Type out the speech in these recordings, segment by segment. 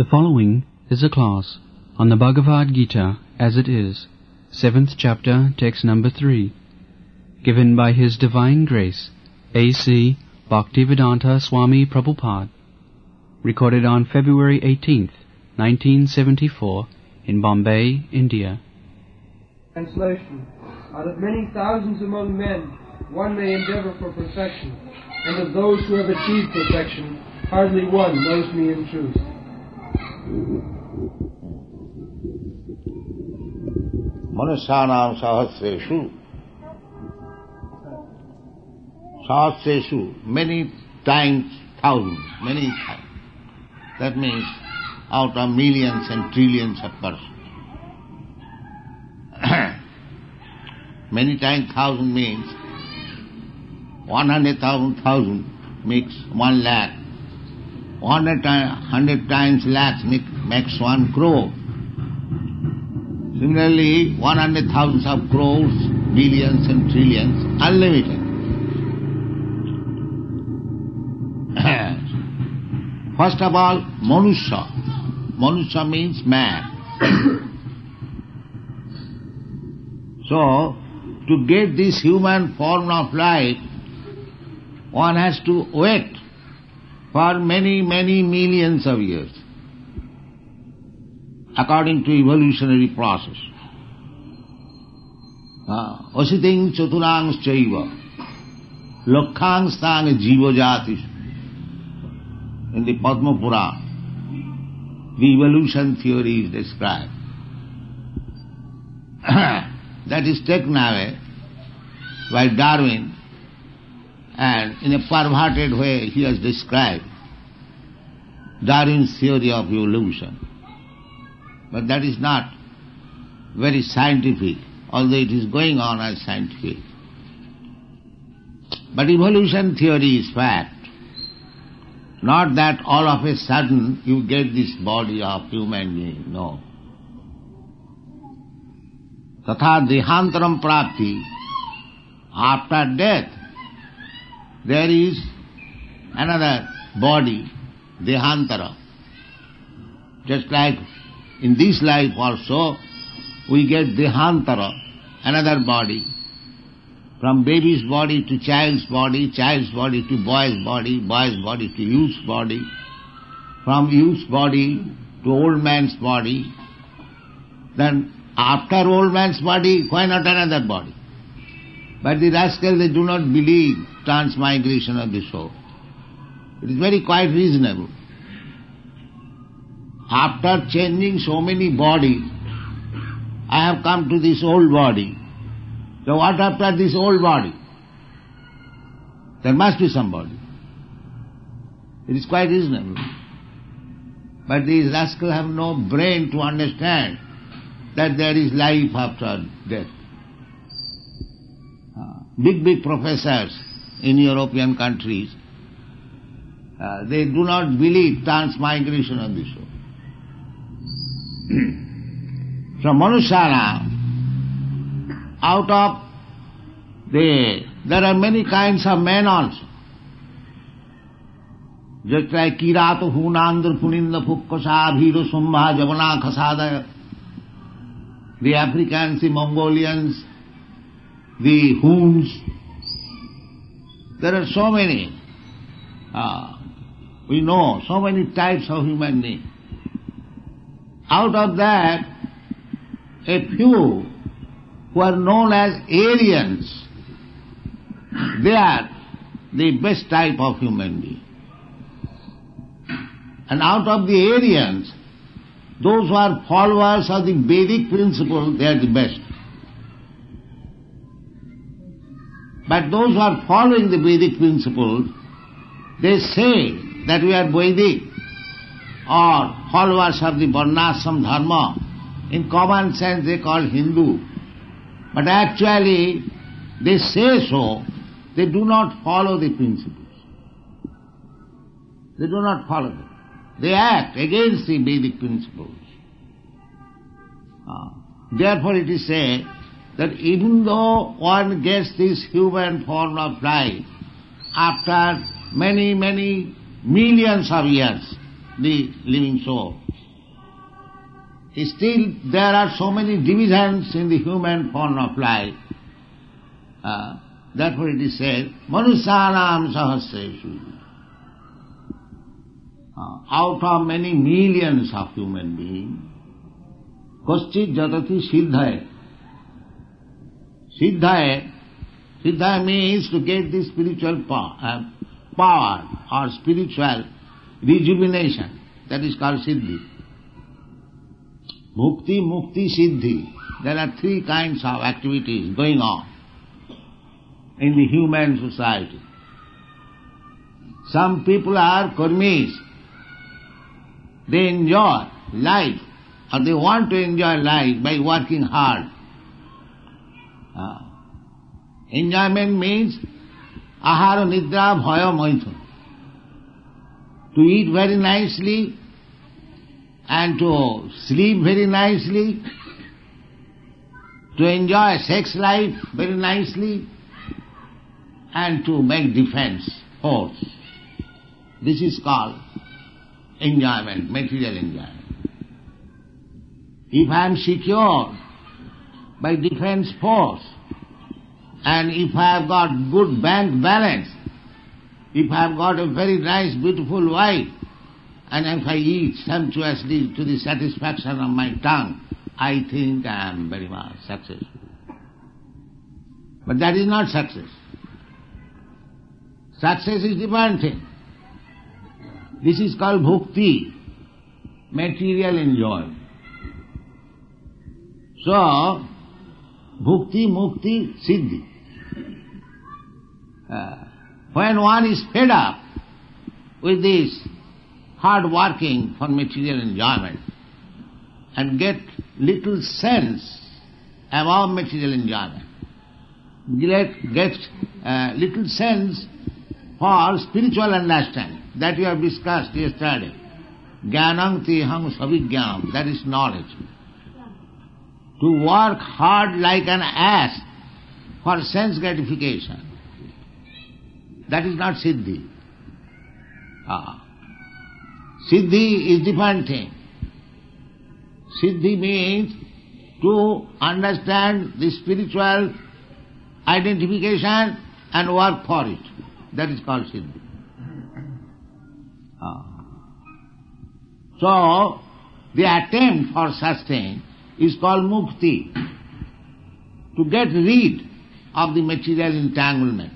The following is a class on the Bhagavad Gita as it is, 7th chapter, text number 3, given by His Divine Grace, A.C. Bhaktivedanta Swami Prabhupada, recorded on February 18th, 1974, in Bombay, India. Translation. Out of many thousands among men, one may endeavor for perfection, and of those who have achieved perfection, hardly one knows me in truth. Manusyanam sahasreshu, many times, thousands, many times. That means out of millions and trillions of persons. Many times thousand means 100,000 makes 1 lakh. 100 times lakhs makes 1 crore. Similarly, 100,000 of crores, billions and trillions, unlimited. First of all, Manusya. Manusya means man. So, to get this human form of life, one has to wait for many, many millions of years, according to evolutionary process. Asiting chaturang chaiva, lokhang stang jiva jatis. In the Padma Purana, the evolution theory is described. That is taken away by Darwin, and in a perverted way he has described Darwin's theory of evolution. But that is not very scientific, although it is going on as scientific. But evolution theory is fact. Not that all of a sudden you get this body of human being, no. Tatha dehantaram prapti, after death, there is another body, dehantara. Just like in this life also, we get dehantara, another body. From baby's body to child's body to boy's body to youth's body, from youth's body to old man's body. Then after old man's body, why not another body? But the rascals, they do not believe transmigration of the soul. It is very quite reasonable. After changing so many bodies, I have come to this old body. So what after this old body? There must be somebody. It is quite reasonable. But these rascals have no brain to understand that there is life after death. Big professors in European countries, they do not believe transmigration of the soul. So Manusyana, out of there are many kinds of men also. Just like Kirato Hunandra Puninda Pukkasa Bhiro Sumbha Javana Khasadaya, the Africans, the Mongolians, the Huns, there are so many. We know so many types of human beings. Out of that, a few who are known as Aryans, they are the best type of human being. And out of the Aryans, those who are followers of the Vedic principle, they are the best. But those who are following the Vedic principles, they say that we are Vedic or followers of the Varnashram Dharma. In common sense they call Hindu. But actually they say so, they do not follow the principles. They do not follow them. They act against the Vedic principles. Therefore it is said that even though one gets this human form of life, after many, many millions of years, the living soul, Still there are so many divisions in the human form of life. Therefore it is said, Manusyanam sahasreshu. Out of many millions of human beings, Koschit jatati siddhaye. Siddha means to get the spiritual power or spiritual rejuvenation. That is called siddhi. Bhukti, mukti, siddhi. There are three kinds of activities going on in the human society. Some people are karmis. They enjoy life, or they want to enjoy life by working hard. Enjoyment means ahara, nidra, bhaya, maithun. To eat very nicely and to sleep very nicely, to enjoy sex life very nicely, and to make defense force. This is called enjoyment, material enjoyment. If I am secure by defense force, and if I have got good bank balance, if I have got a very nice, beautiful wife, and if I eat sumptuously to the satisfaction of my tongue, I think I am very much successful. But that is not success. Success is different thing. This is called bhukti, material enjoyment. So, bhukti, mukti, siddhi. When one is fed up with this hard working for material enjoyment and get little sense about material enjoyment, get little sense for spiritual understanding, that we have discussed yesterday. Jnanam teham savijnanam, that is knowledge. To work hard like an ass for sense gratification, that is not siddhi. Siddhi is different thing. Siddhi means to understand the spiritual identification and work for it. That is called siddhi. So, the attempt for such thing is called mukti, to get rid of the material entanglement.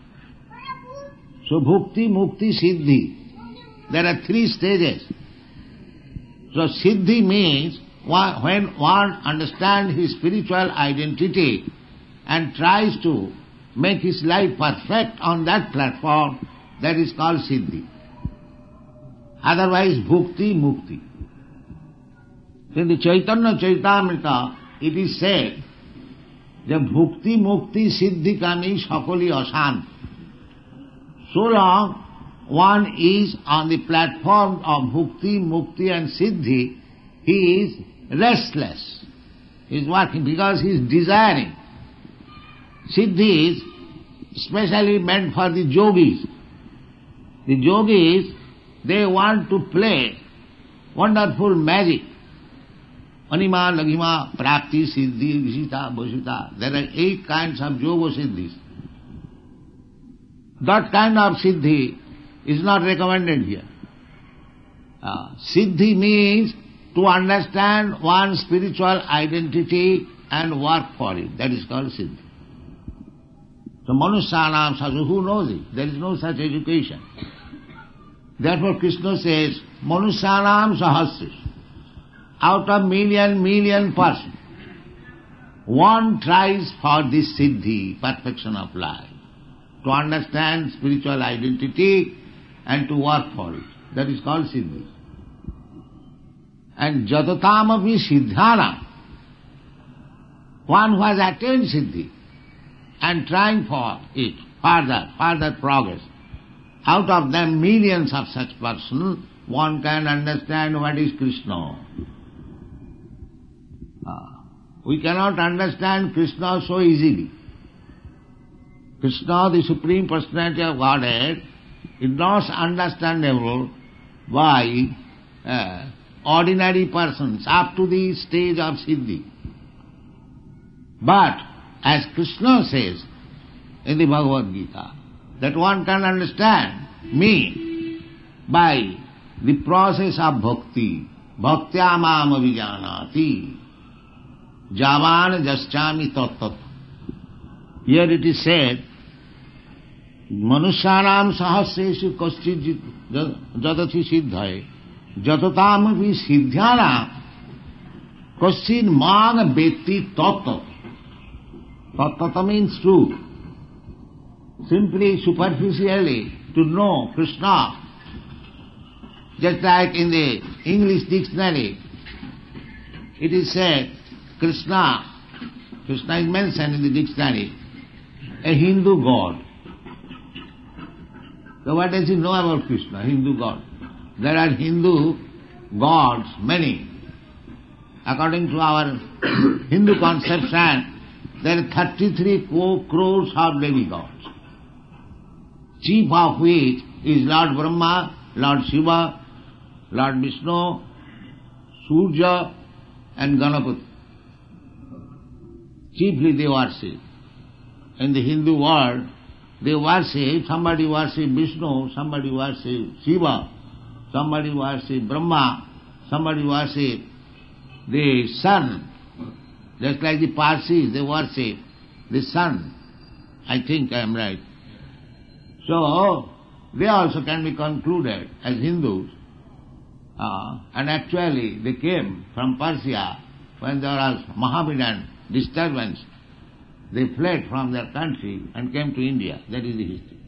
So bhukti, mukti, siddhi. There are three stages. So siddhi means when one understands his spiritual identity and tries to make his life perfect on that platform, that is called siddhi. Otherwise bhukti, mukti. In the Chaitanya Charitamrita, it is said that bhukti, mukti, siddhi kami sakali asant. So long one is on the platform of bhukti, mukti and siddhi, he is restless. He is working because he is desiring. Siddhi is specially meant for the yogis. The yogis, they want to play wonderful magic. Anima, Laghima, Prapti, Siddhi, Visita, Bhusita. There are 8 kinds of yoga siddhis. That kind of siddhi is not recommended here. Siddhi means to understand one's spiritual identity and work for it. That is called siddhi. So Manusyanam Sasu, who knows it? There is no such education. Therefore Krishna says, Manusyanam Sahasris. Out of million persons, one tries for this siddhi, perfection of life, to understand spiritual identity and to work for it. That is called siddhi. And jatatamapi siddhana, one who has attained siddhi and trying for it, further progress. Out of them millions of such persons, one can understand what is Krishna. We cannot understand Krishna so easily. Krishna, the Supreme Personality of Godhead, is not understandable by ordinary persons up to the stage of Siddhi. But, as Krishna says in the Bhagavad Gita, that one can understand me by the process of bhakti. Bhaktya mam avijanati javan jaschami tattat. Here it is said, Manusyanam sahasreshu kaschid jatati siddhaye jatatam vi siddhyanam kaschid man beti tattat. Tattva means truth. Simply, superficially, to know Krishna. Just like in the English dictionary, it is said, Krishna is mentioned in the dictionary, a Hindu god. So what does he know about Krishna, Hindu god? There are Hindu gods, many. According to our Hindu conception, there are 33 crores of demigods, chief of which is Lord Brahma, Lord Shiva, Lord Vishnu, Surya and Ganapati. Chiefly they worship. In the Hindu world, they worship, somebody worship Vishnu, somebody worship Shiva, somebody worship Brahma, somebody worship the sun. Just like the Parsis, they worship the sun. I think I am right. So, they also can be concluded as Hindus. And actually, they came from Persia when there was Mohammedan disturbance. They fled from their country and came to India. That is the history.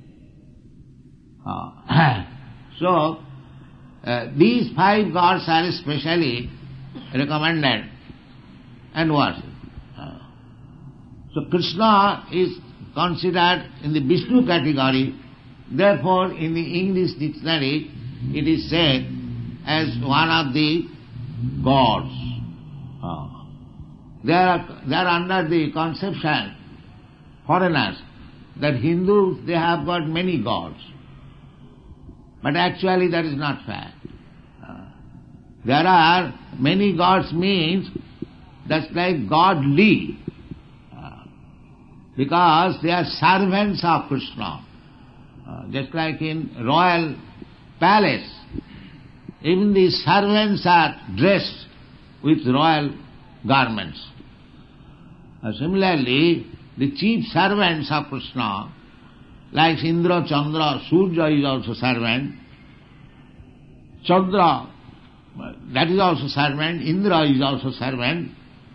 So, these 5 gods are especially recommended and worshipped. So, Krishna is considered in the Vishnu category. Therefore, in the English dictionary, it is said as one of the gods. They are under the conception, foreigners, that Hindus, they have got many gods. But actually that is not fact. There are many gods means that's like godly, because they are servants of Krishna. Just like in royal palace, even the servants are dressed with royal garments. Similarly, the chief servants of Krishna, like Indra, Chandra, Surya is also servant. Chandra, that is also servant. Indra is also servant.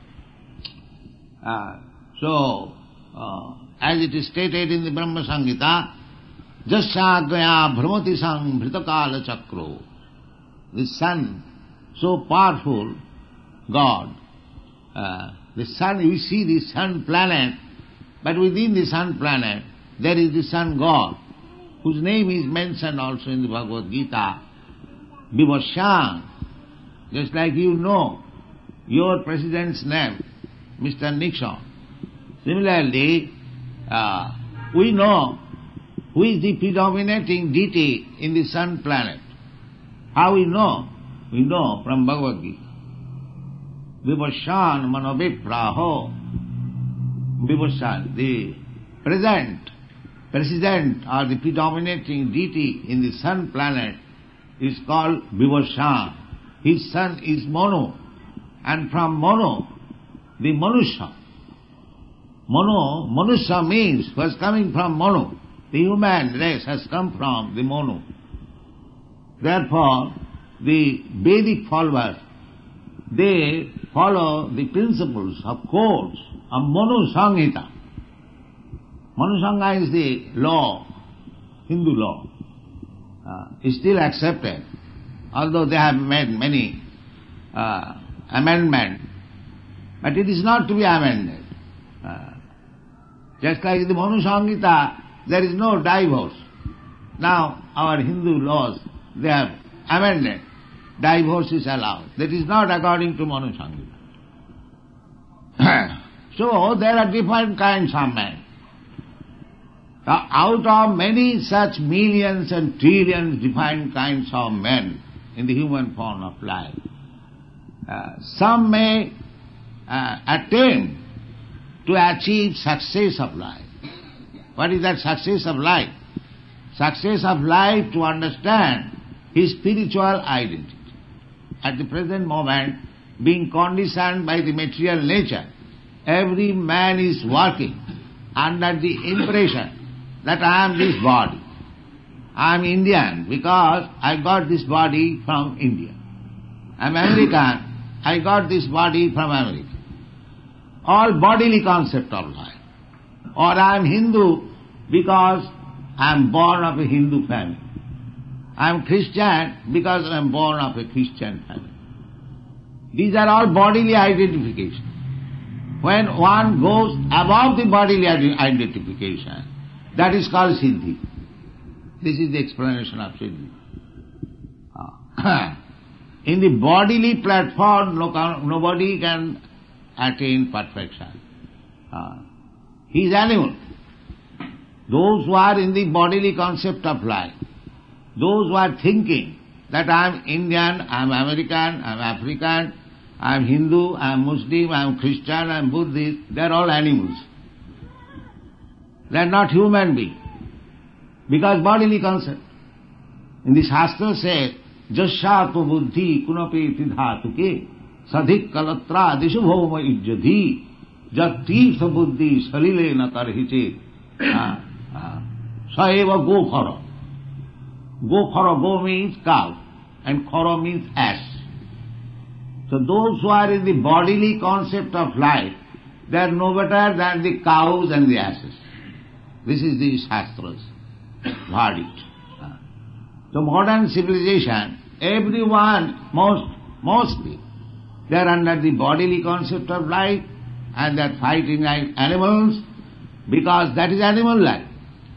As it is stated in the Brahma Samhita, Jasyagaya Brahmati Sang Bhritakala Chakro. The sun, so powerful God. The sun, we see the sun planet, but within the sun planet there is the sun God, whose name is mentioned also in the Bhagavad Gita, Vivasyan. Just like you know your president's name, Mr. Nixon. Similarly, we know who is the predominating deity in the sun planet. How we know? We know from Bhagavad Gita. Vivasyan manovipraho. Vivasyan, the president or the predominating deity in the sun planet is called Vivasyan. His son is Manu, and from Manu, the Manusya. Manusya means, was coming from Manu. The human race has come from the Manu. Therefore, the Vedic followers, they follow the principles of codes of Manu Samhita. Manu Samhita is the law, Hindu law. Is still accepted, although they have made many amendments, but it is not to be amended. Just like in the Manu Samhita, there is no divorce. Now our Hindu laws, they have amended. Divorce is allowed. That is not according to Manu Samhita. So there are different kinds of men. Out of many such millions and trillions different kinds of men in the human form of life, Some may attempt to achieve success of life. What is that success of life? Success of life to understand his spiritual identity. At the present moment, being conditioned by the material nature, every man is working under the impression that I am this body. I am Indian because I got this body from India. I am American, I got this body from America. All bodily concept of life. Or I am Hindu because I am born of a Hindu family. I am Christian because I am born of a Christian family. These are all bodily identifications. When one goes above the bodily identification, that is called Siddhi. This is the explanation of Siddhi. In the bodily platform, nobody can attain perfection. He is animal. Those who are in the bodily concept of life, those who are thinking that I am Indian, I am American, I am African, I am Hindu, I am Muslim, I am Christian, I am Buddhist, they are all animals. They are not human beings. Because bodily concept. In the Shastra says, Jasyato buddhi kunape tidhatuke sadhik kalatra dishu bhoma ijjadhi jattirtha buddhi salile na karhiche saeva go. Go means cow and khara means ass. So those who are in the bodily concept of life, they are no better than the cows and the asses. This is the Shastra's verdict. So modern civilization, everyone, mostly, they are under the bodily concept of life and they are fighting like animals because that is animal life.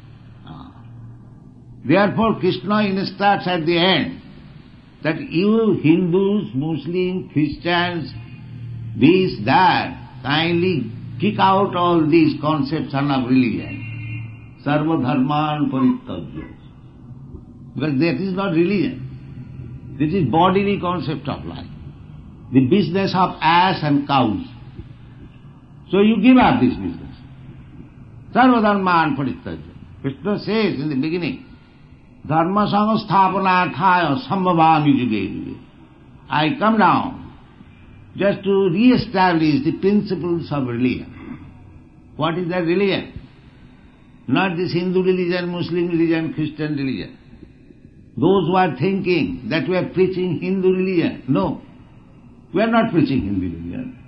Therefore Krishna instructs at the end that you Hindus, Muslims, Christians, this, that, kindly kick out all these concepts of religion. Sarva dharman parityajya. Because that is not religion. This is bodily concept of life. The business of ass and cows. So you give up this business. Sarva dharman parityajya. Krishna says in the beginning, Dharma samasthapanarthaya sambhavami juge juge. I come down just to re-establish the principles of religion. What is that religion? Not this Hindu religion, Muslim religion, Christian religion. Those who are thinking that we are preaching Hindu religion. No, we are not preaching Hindu religion.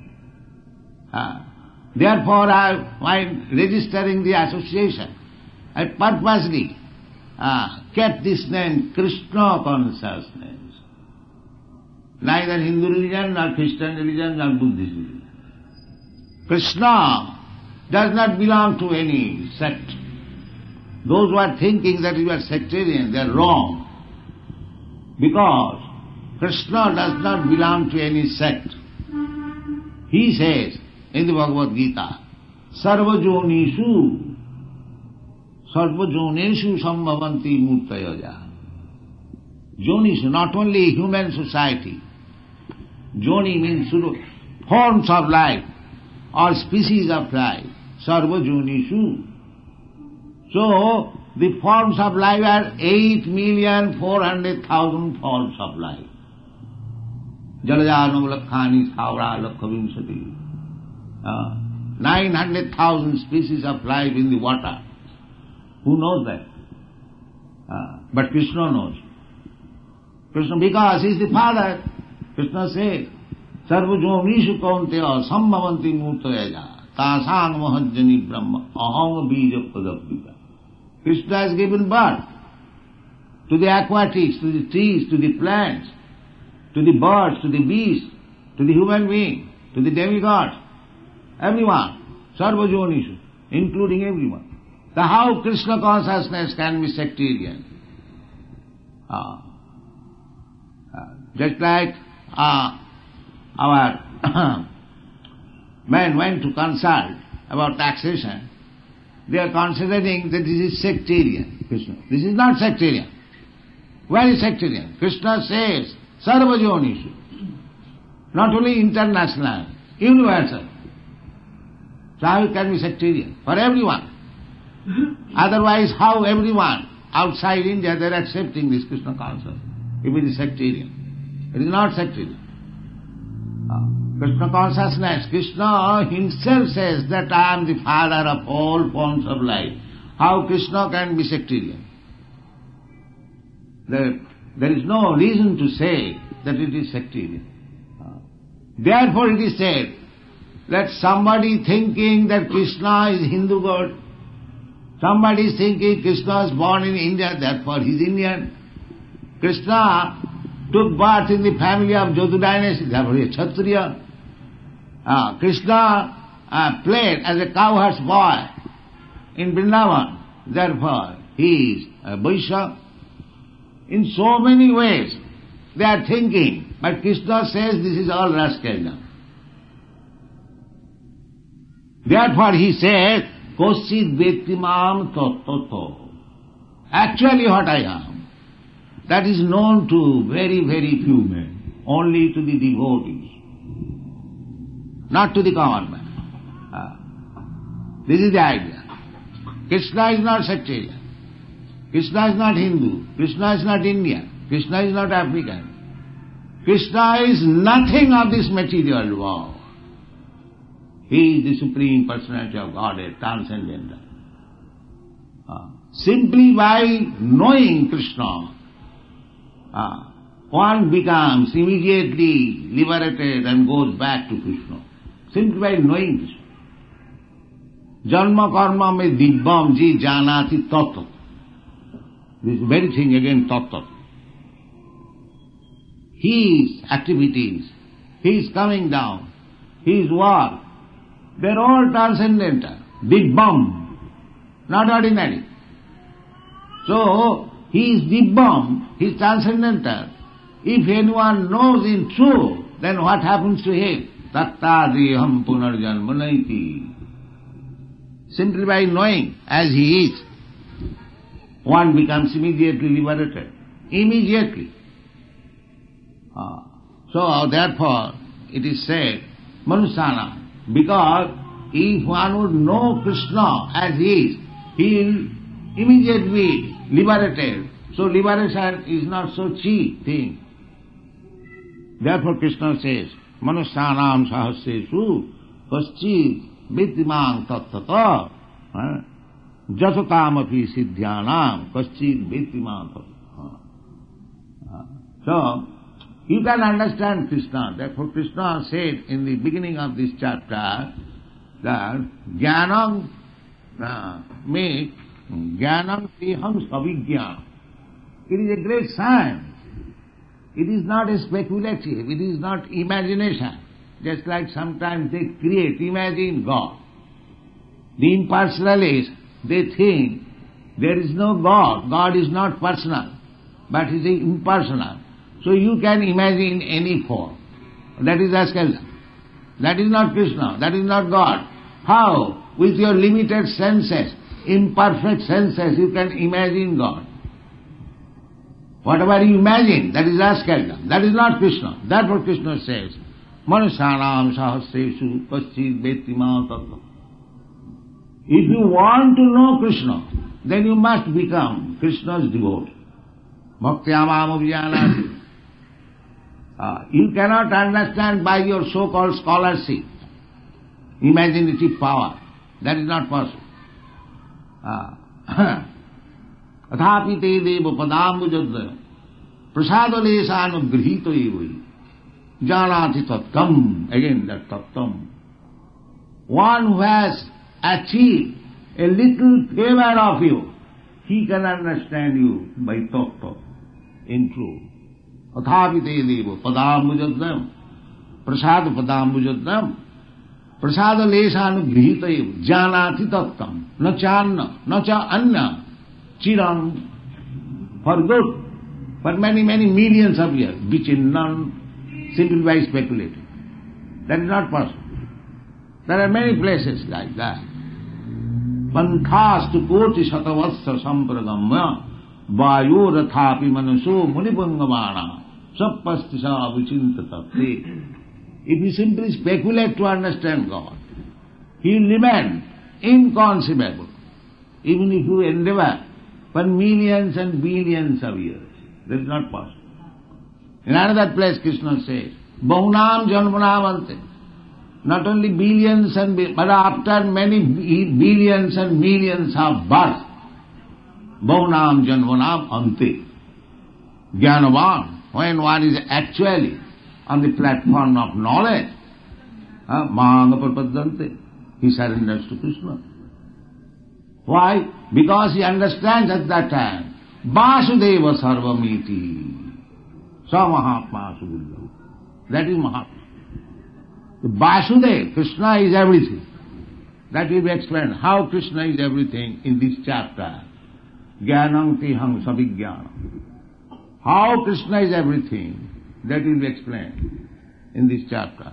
Therefore while registering the association, I purposely kept this name Krishna consciousness. Neither Hindu religion, nor Christian religion, nor Buddhist religion. Krishna does not belong to any sect. Those who are thinking that you are sectarian, they are wrong. Because Krishna does not belong to any sect. He says in the Bhagavad Gita, Sarva jonishu sambhavanti murtayaja. Jonishu, not only human society. Joni means forms of life or species of life. Sarva jonishu. So, the forms of life are 8,400,000 forms of life. Jalajanam lakhani thavra lakhavimsati. 900,000 species of life in the water. Who knows that? But Krishna knows. Krishna, because he is the Father. Krishna says, Sarvajomishu kaunteya sambhavanti murtayaja tasang mahajjani brahma aham bija padabhita. Krishna has given birth to the aquatics, to the trees, to the plants, to the birds, to the beasts, to the human being, to the demigods, everyone, Sarvajonishu, including everyone. So how Krishna consciousness can be sectarian? Just like our men went to consult about taxation, they are considering that this is sectarian, Krishna. This is not sectarian. Where is sectarian? Krishna says, Sarvajonishu. not only international, universal. So how it can be sectarian? For everyone. Otherwise, how everyone outside India, they are accepting this Krishna consciousness, if it is sectarian? It is not sectarian. Krishna consciousness, Krishna himself says that I am the father of all forms of life. How Krishna can be sectarian? There is no reason to say that it is sectarian. Therefore it is said that somebody thinking that Krishna is Hindu god, somebody is thinking Krishna is born in India, therefore he is Indian. Krishna took birth in the family of Jatu dynasty, therefore he is Kshatriya. Krishna played as a cowherd's boy in Vrindavan, therefore he is a Vaishya. In so many ways they are thinking, but Krishna says this is all rascaldom. Therefore he says, Kosit Vettimam Tattvato. Actually what I am, that is known to very, very few men, only to the devotees, not to the common man. This is the idea. Krishna is not sectarian. Krishna is not Hindu. Krishna is not Indian. Krishna is not African. Krishna is nothing of this material world. He is the Supreme Personality of Godhead, transcendental. Simply by knowing Krishna, one becomes immediately liberated and goes back to Krishna. Simply by knowing Krishna. Janma karma me dibbam ji janati tattva. This very thing again, tattva. His activities, his coming down, his work, they are all transcendental. Dibbam, not ordinary. So, he is dibbam, he is transcendental. If anyone knows in truth, then what happens to him? Tattadriham punarjanma naiti. Simply by knowing as he is, one becomes immediately liberated. Immediately. So therefore it is said, Manusana, because if one would know Krishna as he is, he will immediately be liberated. So liberation is not so cheap thing. Therefore Krishna says, Manusanam sahasresu paschid Vittimang tattata jasatamapi siddhyanam kaschid vittimang tattata. So, you can understand Krishna. Therefore Krishna said in the beginning of this chapter that jnanam jnanam teham savijnana. It is a great science. It is not a speculative, it is not imagination. Just like sometimes they imagine God. The impersonalists, they think there is no God. God is not personal, but it is impersonal. So you can imagine any form. That is Rascaldom. That is not Krishna. That is not God. How? With your limited senses, imperfect senses, you can imagine God. Whatever you imagine, that is Rascaldom. That is not Krishna. Therefore Krishna says, Manusanam sahasresu paschid vettimang tattva. If you want to know Krishna, then you must become Krishna's devotee. Bhaktyamam abhijanati. You cannot understand by your so-called scholarship, imaginative power. That is not possible. Athapi te deva padambujadya prasadaleshanugrihito evai janati tattam. Again that tattam. One who has achieved a little favor of you, he can understand you by tattva, in truth. Athapi te deva padambujadam prasad padambujadam prasada leshanugrihita eva janati tattam na channa na cha anna chiram, for good, for many, many millions of years, which in none, simply by speculating. That is not possible. There are many places like that. Panthastu koti satavassa sampragamya vayo rathapi manaso munibangavana sappastisa vichintatapte. if you simply speculate to understand God, He will remain inconceivable, even if you endeavor for millions and billions of years. That is not possible. In another place Krishna says, Bahunam Janmanam Ante. Not only billions and but after many billions and millions of births, Bahunam Janmanam Ante. Jnanavan, when one is actually on the platform of knowledge, Mahanga Prapadante, he surrenders to Krishna. Why? Because he understands at that time, Vasudeva Sarvamiti, Sa Mahatma Subuddha. That is Mahatma. The Vasudeva, Krishna is everything. That will be explained, how Krishna is everything in this chapter. Jnanam Tiham Savijnanam. How Krishna is everything, that will be explained in this chapter.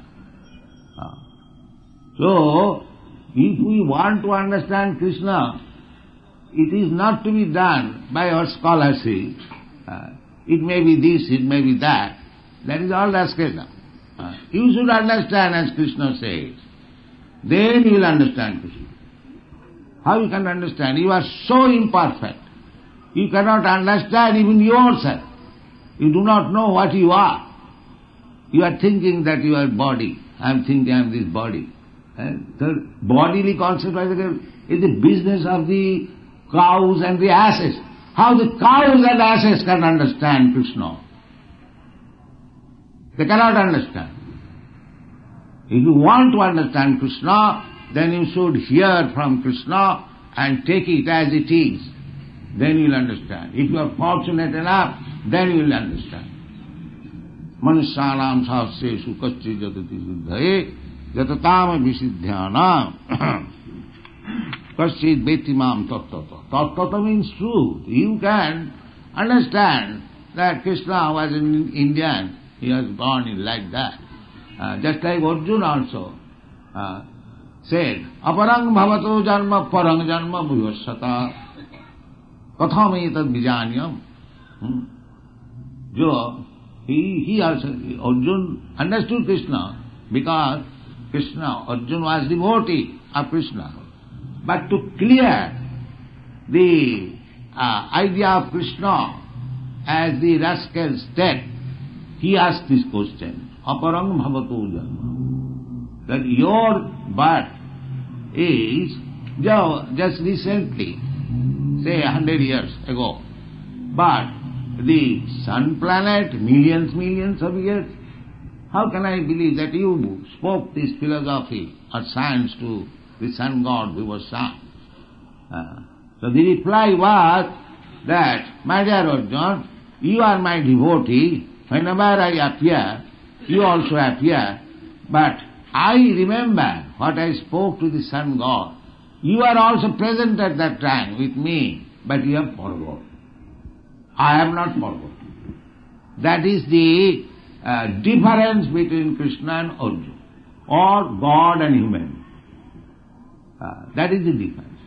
So, if we want to understand Krishna, it is not to be done by our scholarship. It may be this, it may be that. That is all Rasketa. You should understand as Krishna says. Then you will understand Krishna. How you can understand? You are so imperfect. You cannot understand even yourself. You do not know what you are. You are thinking that you are body. I am thinking I am this body. The bodily concept is the business of the cows and the asses. How the cows and asses can understand Krishna? They cannot understand. If you want to understand Krishna, then you should hear from Krishna and take it as it is. Then you will understand. If you are fortunate enough, then you will understand. Manusyanam sahasreshu kaschi jatati siddhaye jatatam visiddhyanam kaschid betimam tattata. Tattata means truth. You can understand that Krishna was an Indian. He was born in like that. Just like Arjuna also said, aparang bhavato janma parang janma bhuvasata katham etad vijanyam. He also, Arjuna understood Krishna because Arjuna was devotee of Krishna. But to clear the idea of Krishna as the rascal state, he asked this question, aparang bhavato janma. That your birth is just recently, say 100 years ago, but the sun planet, millions of years, how can I believe that you spoke this philosophy or science to the sun god who was sun? So the reply was that, my dear Arjuna, you are my devotee, whenever I appear, you also appear, but I remember what I spoke to the sun god. You are also present at that time with me, but you have forgotten. I have not forgotten. That is the difference between Krishna and Arjuna, or God and human. That is the difference.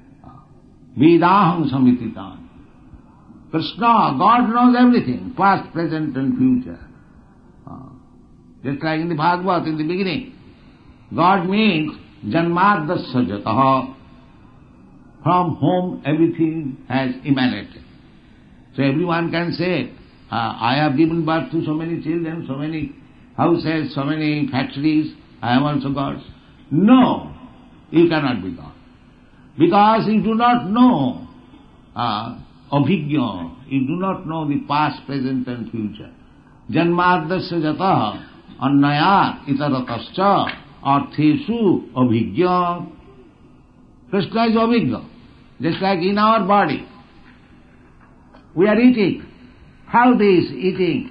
Vedaham samititan. Krishna, God knows everything, past, present and future. Just like in the Bhagavad, in the beginning, God means janmadasya jataha, from whom everything has emanated. So everyone can say, I have given birth to so many children, so many houses, so many factories, I am also God. No, you cannot be God. Because you do not know abhigya, you do not know the past, present and future. Janmadasya jataha annaya itaratascha artheshu abhigya. Krishna is abhigya. Just like in our body, we are eating. How this eating,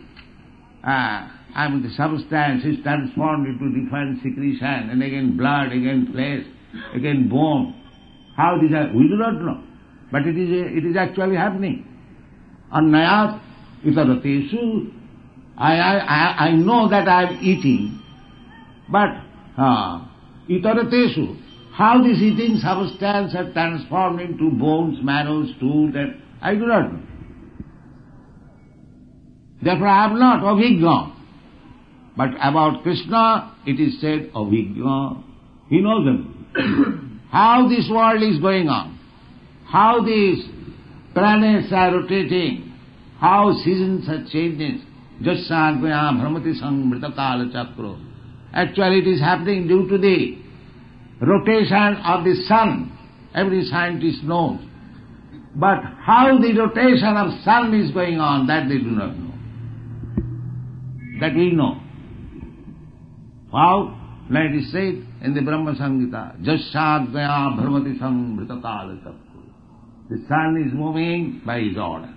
the substance is transformed into different secretion, and again blood, again flesh, again bone. How this, we do not know. But it is actually happening. Annayat itaratesu, I know that I am eating, but itaratesu, how this eating substance has transformed into bones, marrow, stool, that I do not know. Therefore I am not abhigya. But about Krishna, it is said, Avijna. He knows them. How this world is going on, how these planets are rotating, how seasons are changing. Jassarvaya bhramati samvrita kala chakro. Actually it is happening due to the rotation of the sun. Every scientist knows. But how the rotation of sun is going on, that they do not know. That we know. How? Like it is said in the Brahma Samhita, Jasyadvaya bhramati samvrita kala chakro. The sun is moving by his order.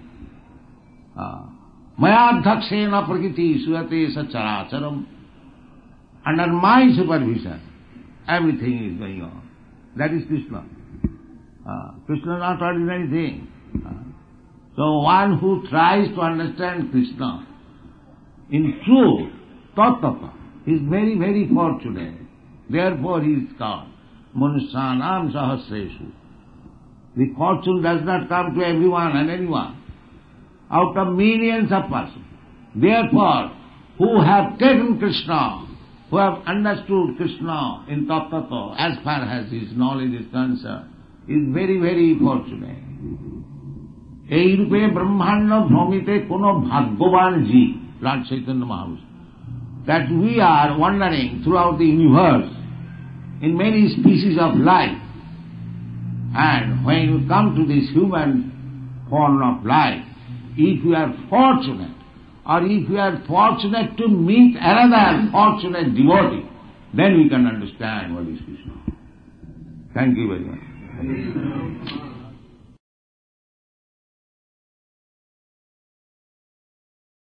Mayadhakshena prakriti suyate sacharacharam. Under my supervision, everything is going on. That is Krishna. Krishna is not ordinary thing. So one who tries to understand Krishna in truth, tattva, is very, very fortunate. Therefore he is called Manusyanam Sahasreshu. The fortune does not come to everyone and anyone. Out of millions of persons. Therefore, who have taken Krishna, who have understood Krishna in tattva, as far as his knowledge is concerned, is very, very fortunate. এই রূপে ব্রহ্মাণ্ড ভ্রমিতে কোন ভাগ্যবান জীব, Lord Chaitanya Mahaprabhu, that we are wandering throughout the universe in many species of life. And when you come to this human form of life, if you are fortunate, or if you are fortunate to meet another fortunate devotee, then we can understand what is Krishna. Thank you very much.